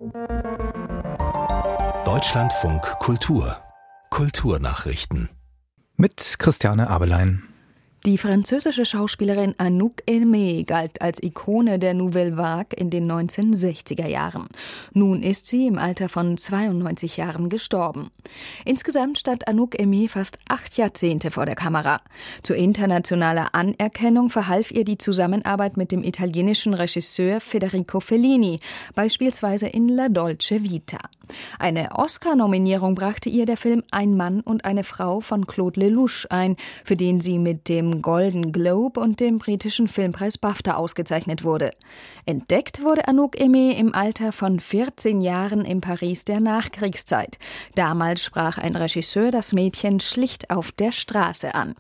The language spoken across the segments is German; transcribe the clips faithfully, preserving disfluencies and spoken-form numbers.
Deutschlandfunk Kultur Kulturnachrichten mit Christiane Abelein. Die französische Schauspielerin Anouk Aimée galt als Ikone der Nouvelle Vague in den neunzehnhundertsechziger Jahren. Nun ist sie im Alter von zweiundneunzig Jahren gestorben. Insgesamt stand Anouk Aimée fast acht Jahrzehnte vor der Kamera. Zur internationaler Anerkennung verhalf ihr die Zusammenarbeit mit dem italienischen Regisseur Federico Fellini, beispielsweise in La Dolce Vita. Eine Oscar-Nominierung brachte ihr der Film Ein Mann und eine Frau von Claude Lelouch ein, für den sie mit dem Golden Globe und dem britischen Filmpreis BAFTA ausgezeichnet wurde. Entdeckt wurde Anouk Aimée im Alter von vierzehn Jahren im Paris der Nachkriegszeit. Damals sprach ein Regisseur das Mädchen schlicht auf der Straße an.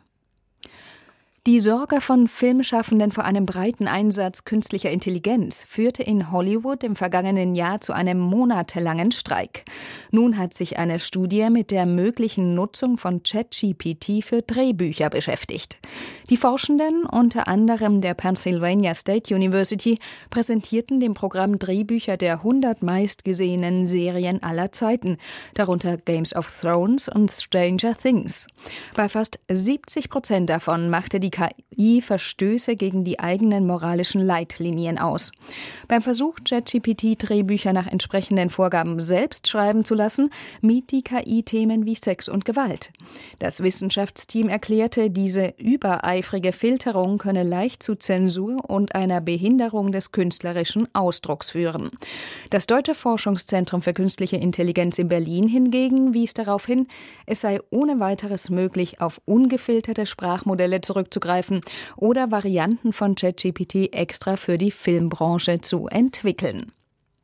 Die Sorge von Filmschaffenden vor einem breiten Einsatz künstlicher Intelligenz führte in Hollywood im vergangenen Jahr zu einem monatelangen Streik. Nun hat sich eine Studie mit der möglichen Nutzung von ChatGPT für Drehbücher beschäftigt. Die Forschenden, unter anderem der Pennsylvania State University, präsentierten dem Programm Drehbücher der hundert meistgesehenen Serien aller Zeiten, darunter Games of Thrones und Stranger Things. Bei fast siebzig Prozent davon machte die K I Verstöße gegen die eigenen moralischen Leitlinien aus. Beim Versuch, ChatGPT-Drehbücher nach entsprechenden Vorgaben selbst schreiben zu lassen, mied die K I Themen wie Sex und Gewalt. Das Wissenschaftsteam erklärte, diese übereifrige Filterung könne leicht zu Zensur und einer Behinderung des künstlerischen Ausdrucks führen. Das Deutsche Forschungszentrum für künstliche Intelligenz in Berlin hingegen wies darauf hin, es sei ohne weiteres möglich, auf ungefilterte Sprachmodelle zurückzugreifen oder Varianten von ChatGPT extra für die Filmbranche zu entwickeln.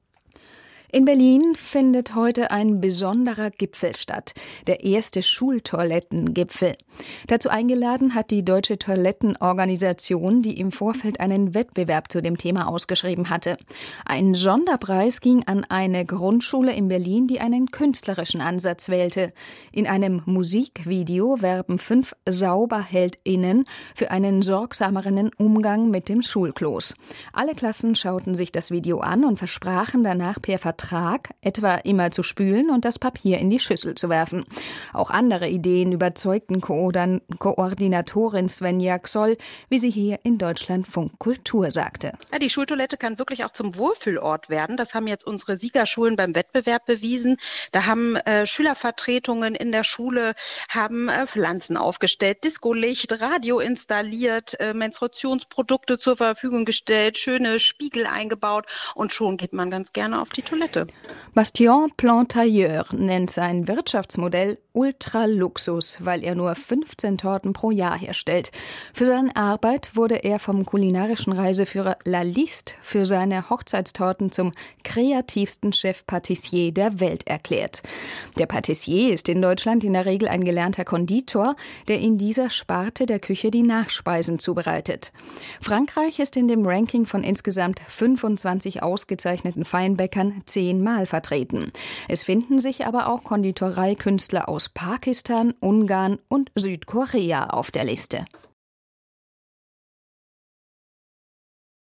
In Berlin findet heute ein besonderer Gipfel statt, der erste Schultoilettengipfel. Dazu eingeladen hat die Deutsche Toilettenorganisation, die im Vorfeld einen Wettbewerb zu dem Thema ausgeschrieben hatte. Ein Sonderpreis ging an eine Grundschule in Berlin, die einen künstlerischen Ansatz wählte. In einem Musikvideo werben fünf SauberheldInnen für einen sorgsameren Umgang mit dem Schulklos. Alle Klassen schauten sich das Video an und versprachen danach per Vertrag, etwa immer zu spülen und das Papier in die Schüssel zu werfen. Auch andere Ideen überzeugten Koordin- Koordinatorin Svenja Xoll, wie sie hier in Deutschlandfunk Kultur sagte. Ja, die Schultoilette kann wirklich auch zum Wohlfühlort werden. Das haben jetzt unsere Siegerschulen beim Wettbewerb bewiesen. Da haben äh, Schülervertretungen in der Schule haben äh, Pflanzen aufgestellt, Discolicht, Radio installiert, äh, Menstruationsprodukte zur Verfügung gestellt, schöne Spiegel eingebaut und schon geht man ganz gerne auf die Toilette. Bastien Plantailleur nennt sein Wirtschaftsmodell Ultraluxus, weil er nur fünfzehn Torten pro Jahr herstellt. Für seine Arbeit wurde er vom kulinarischen Reiseführer La Liste für seine Hochzeitstorten zum kreativsten Chef-Patissier der Welt erklärt. Der Patissier ist in Deutschland in der Regel ein gelernter Konditor, der in dieser Sparte der Küche die Nachspeisen zubereitet. Frankreich ist in dem Ranking von insgesamt fünfundzwanzig ausgezeichneten Feinbäckern zehnmal vertreten. Es finden sich aber auch Konditoreikünstler aus Pakistan, Ungarn und Südkorea auf der Liste.